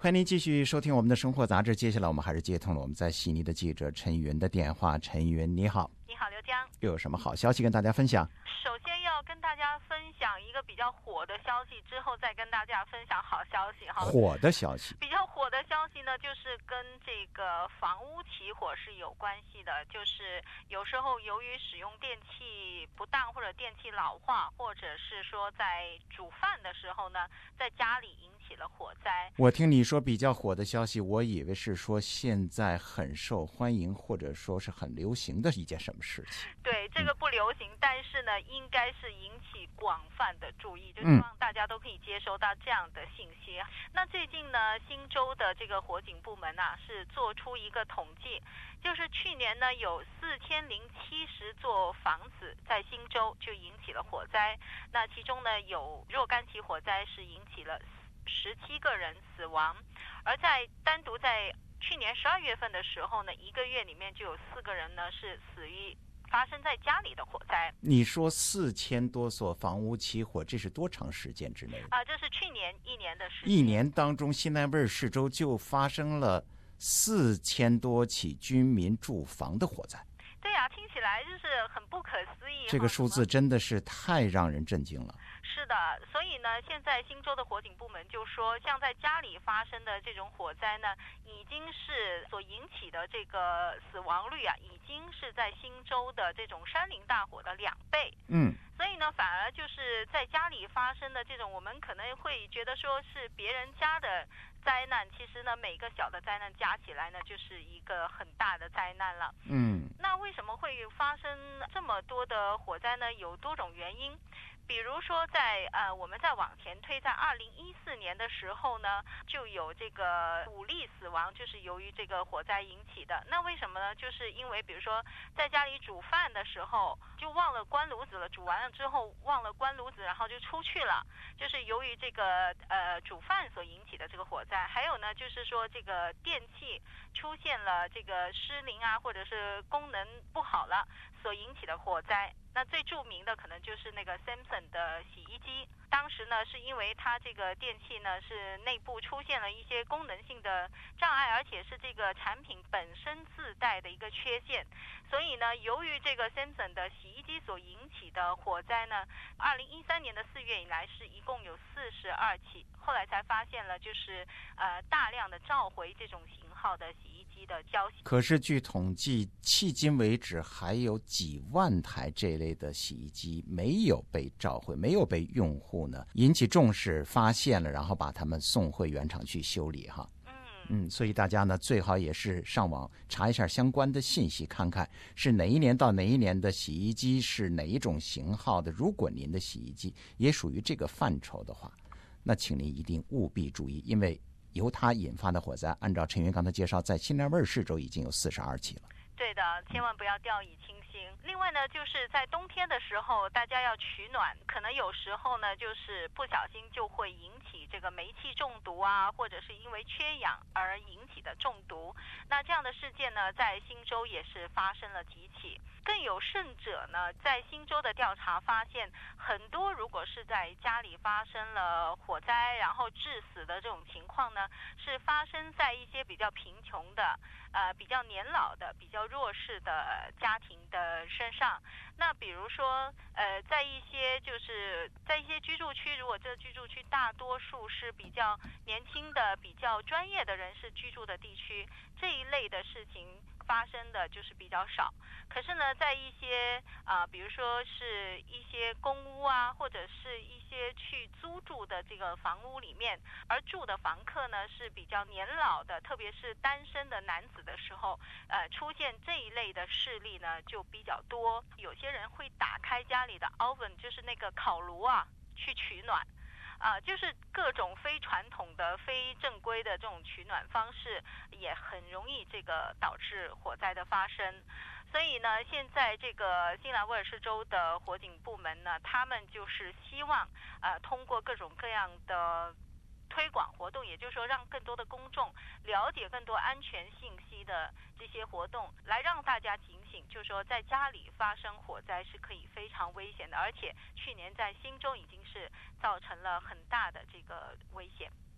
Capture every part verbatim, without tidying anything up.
欢迎您继续收听我们的生活杂志。接下来我们还是接通了我们在悉尼的记者陈云的电话。陈云，你好。 你好，刘江。 又有什么好消息跟大家分享？ 首先要跟大家分享一个比较火的消息，之后再跟大家分享好消息哈。 火的消息， 比较火的消息呢，就是跟这个房屋起火是有关系的。就是有时候由于使用电器不当，或者电器老化，或者是说在煮饭的时候呢，在家里引起了火灾。 我听你说比较火的消息，我以为是说现在很受欢迎，或者说是很流行的一件什么事情。 对，这个不流行，嗯、但是呢，应该是引起广泛的注意，就希望大家都可以接收到这样的信息。嗯、那最近呢，新州的这个火警部门啊，是做出一个统计，就是去年呢有四千零七十座房子在新州就引起了火灾，那其中呢有若干起火灾是引起了十七个人死亡，而在单独在去年十二月份的时候呢，一个月里面就有四个人呢是死于发生在家里的火灾。 你说四千多所房屋起火，这是多长时间之内啊、呃？这是去年一年的时间。 一年当中，新南威尔士州就发生了四千多起居民住房的火灾。 对呀、啊，听起来就是很不可思议。 这个数字真的是太让人震惊了。 是的，所以呢，现在新州的火警部门就说，像在家里发生的这种火灾呢，已经是所引起的这个死亡率啊，已经是在新州的这种山林大火的两倍。 嗯， 所以呢，反而就是在家里发生的这种，我们可能会觉得说是别人家的灾难，其实呢，每个小的灾难加起来呢，就是一个很大的灾难了。 嗯， 那为什么会发生这么多的火灾呢？有多种原因。比如说在呃，我们再往前推，在二零一四年的时候呢，就有这个五例死亡，就是由于这个火灾引起的。那为什么呢？就是因为比如说在家里煮饭的时候就忘了关炉子了，煮完了之后忘了关炉子，然后就出去了，就是由于这个呃煮饭所引起的这个火灾。还有呢，就是说这个电器出现了这个失灵啊，或者是功能不好了所引起的火灾。那最著名的可能就是那个 Samsung 的洗衣机，当时呢是因为它这个电器呢是内部出现了一些功能性的障碍，而且是这个产品本身自带的一个缺陷，所以呢由于这个 Samsung 的洗衣机所引起的火灾呢，二零一三年的四月以来是一共有四十二起，后来才发现了就是呃大量的召回这种型号的洗衣机的交洗。 可是据统计，迄今为止还有几万台这类的洗衣机没有被召回，没有被用户呢引起重视，发现了，然后把它们送回原厂去修理哈。嗯，所以大家呢最好也是上网查一下相关的信息，看看是哪一年到哪一年的洗衣机是哪一种型号的。如果您的洗衣机也属于这个范畴的话，那请您一定务必注意，因为由它引发的火灾，按照陈云刚才介绍，在新南威尔士州已经有四十二起了。 对的，千万不要掉以轻心。另外呢，就是在冬天的时候，大家要取暖，可能有时候呢，就是不小心就会引起这个煤气中毒啊，或者是因为缺氧而引起的中毒。那这样的事件呢，在新州也是发生了几起。更有甚者呢，在新州的调查发现，很多如果是在家里发生了火灾，然后致死的这种情况呢，是发生在一些比较贫穷的、呃比较年老的、比较弱势的家庭的身上。那比如说，呃，在一些就是在一些居住区，如果这个居住区大多数是比较年轻的、比较专业的人士居住的地区，这一类的事情发生的就是比较少。可是呢，在一些啊、呃，比如说是一些公屋啊，或者是一些去租住的这个房屋里面，而住的房客呢是比较年老的，特别是单身的男子的时候，呃，出现这一类的事例呢就比较多。有些人会打开家里的 oven， 就是那个烤炉啊，去取暖。啊、呃，就是各种非传统的、非正规的这种取暖方式，也很容易这个导致火灾的发生。所以呢，现在这个新南威尔士州的火警部门呢，他们就是希望呃通过各种各样的推广活动，也就是说让更多的公众了解更多安全信息的这些活动，来让大家警醒，就是说在家里发生火灾是可以非常危险的，而且去年在新州已经是造成了很大的这个危险。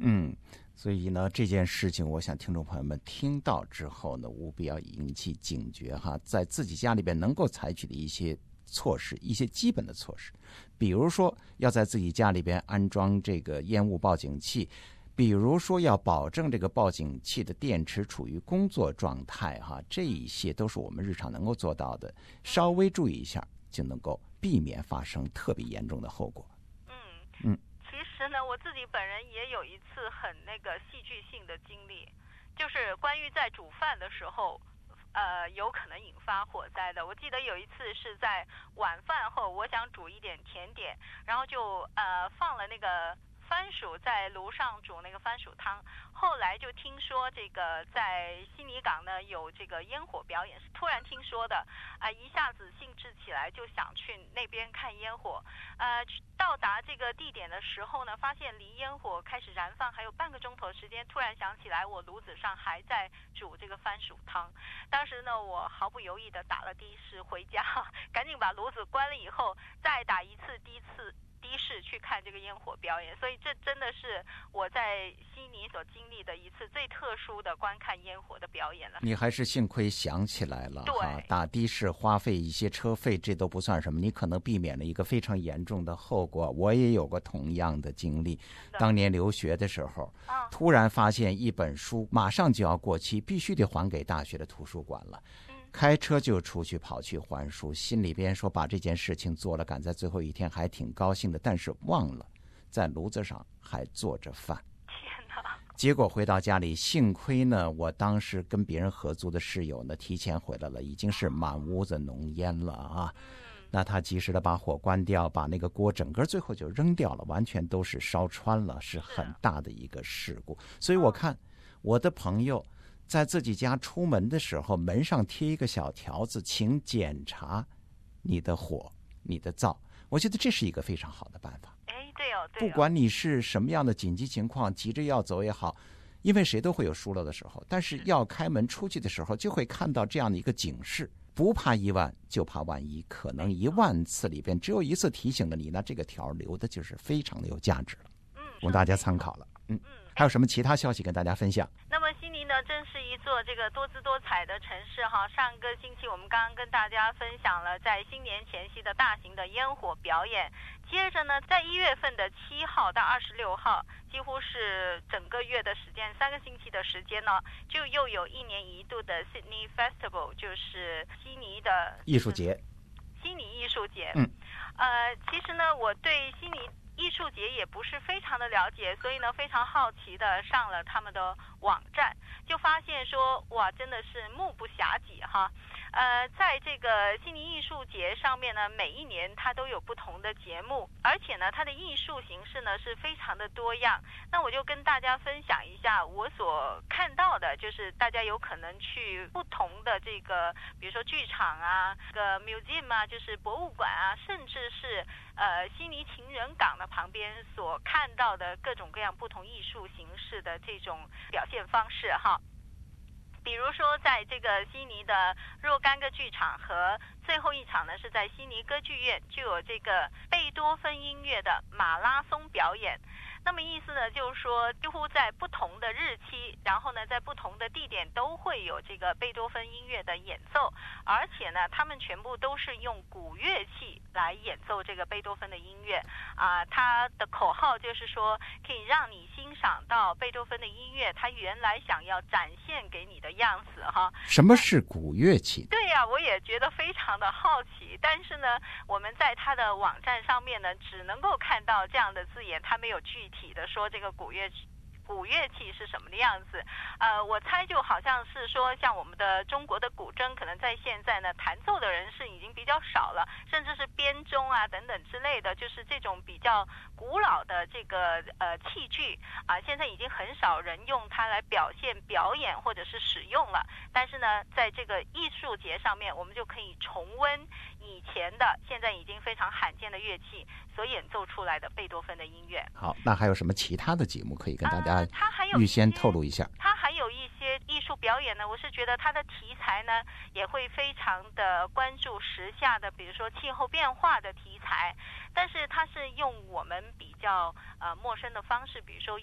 嗯，所以呢，这件事情，我想听众朋友们听到之后呢，务必要引起警觉哈，在自己家里边能够采取的一些措施，一些基本的措施，比如说要在自己家里边安装这个烟雾报警器，比如说要保证这个报警器的电池处于工作状态哈，这一些都是我们日常能够做到的，稍微注意一下就能够避免发生特别严重的后果。 嗯嗯， 其实呢，我自己本人也有一次很那个戏剧性的经历，就是关于在煮饭的时候。呃，有可能引发火灾的。我记得有一次是在晚饭后，我想煮一点甜点，然后就呃放了那个番薯在炉上煮那个番薯汤。后来就听说这个在悉尼港呢有这个烟火表演，是突然听说的啊、呃，一下子兴致起来就想去那边看烟火。呃，到达这个地点的时候呢，发现离烟火开始燃放还有半个钟头的时间，突然想起来我炉子上还在煮这个番薯汤。当时呢，我毫不犹豫地打了的士回家，赶紧把炉子关了以后，再打一次的士的士去看这个烟火表演。所以这真的是我在悉尼所经历的一次最特殊的观看烟火的表演了。 你还是幸亏想起来了哈， 对， 打的士花费一些车费，这都不算什么，你可能避免了一个非常严重的后果。我也有过同样的经历，当年留学的时候， 嗯、 突然发现一本书马上就要过期，必须得还给大学的图书馆了。开车就出去跑去还书，心里边说把这件事情做了，赶在最后一天还挺高兴的，但是忘了在炉子上还做着饭。 天哪！ 结果回到家里，幸亏呢我当时跟别人合租的室友呢提前回来了，已经是满屋子浓烟了啊。那他及时的把火关掉，把那个锅整个最后就扔掉了，完全都是烧穿了，是很大的一个事故。所以我看我的朋友在自己家出门的时候，门上贴一个小条子，请检查你的火、你的灶。我觉得这是一个非常好的办法。 哎，对哦，对哦， 不管你是什么样的紧急情况，急着要走也好，因为谁都会有疏漏的时候，但是要开门出去的时候，就会看到这样的一个警示。不怕一万，就怕万一，可能一万次里边只有一次提醒了你，那这个条留的就是非常的有价值了， 嗯， 供大家参考了。嗯，还有什么其他消息跟大家分享？ 那么悉尼呢，真是一座这个多姿多彩的城市哈。上个星期我们刚刚跟大家分享了在新年前夕的大型的烟火表演，接着呢，在一月份的七号到二十六号，几乎是整个月的时间，三个星期的时间呢，就又有一年一度的 Sydney Festival， 就是悉尼的艺术节。 悉尼艺术节。 嗯， 呃，其实呢，我对悉尼艺术节也不是非常的了解，所以呢非常好奇的上了他们的网站，就发现说哇，真的是目不暇接哈。呃，在这个悉尼艺术节上面呢，每一年它都有不同的节目，而且呢它的艺术形式呢是非常的多样。那我就跟大家分享一下我所看到的，就是大家有可能去不同的这个，比如说剧场啊，这个 museum 啊，就是博物馆啊，甚至是呃悉尼情人港的旁边所看到的各种各样不同艺术形式的这种表现方式哈。比如说在这个悉尼的若干个剧场，和最后一场呢是在悉尼歌剧院，就有这个贝多芬音乐的马拉松表演。那么意思呢，就是说几乎在不同的日期，然后呢在不同的地点都会有这个贝多芬音乐的演奏，而且呢他们全部都是用古乐器来演奏这个贝多芬的音乐啊。他的口号就是说可以让你欣赏到贝多芬的音乐他原来想要展现给你的样子哈。 什么是古乐器？ 对呀、啊，我也觉得非常的好奇，但是呢我们在他的网站上面呢只能够看到这样的字眼，他没有具体的说这个古乐器古乐器是什么的样子。呃，我猜就好像是说像我们的中国的古筝，可能在现在呢弹奏的人是已经比较少了，甚至是编钟啊等等之类的，就是这种比较古老的这个呃器具啊、呃，现在已经很少人用它来表现表演或者是使用了。但是呢在这个艺术节上面，我们就可以重温以前的现在已经非常罕见的乐器所演奏出来的贝多芬的音乐。 好，那还有什么其他的节目可以跟大家呃、 预先透露一下？ 它还有一些艺术表演呢，我是觉得它的题材呢也会非常的关注时下的，比如说气候变化的题材，但是它是用我们比较呃陌生的方式，比如说用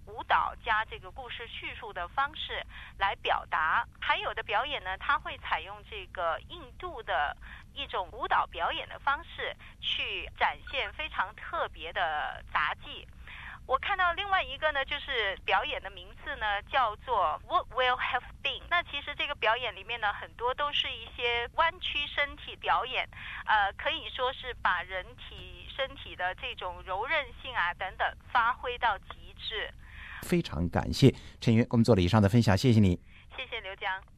舞蹈加这个故事叙述的方式来表达。还有的表演呢，它会采用这个印度的一种舞蹈表演的方式去展现非常特别的杂技。我看到另外一个呢，就是表演的名字呢叫做 What Will Have Been。 那其实这个表演里面呢，很多都是一些弯曲身体表演，呃，可以说是把人体身体的这种柔韧性啊等等发挥到极致。 非常感谢陈云给我们做了以上的分享，谢谢你。 谢谢刘江。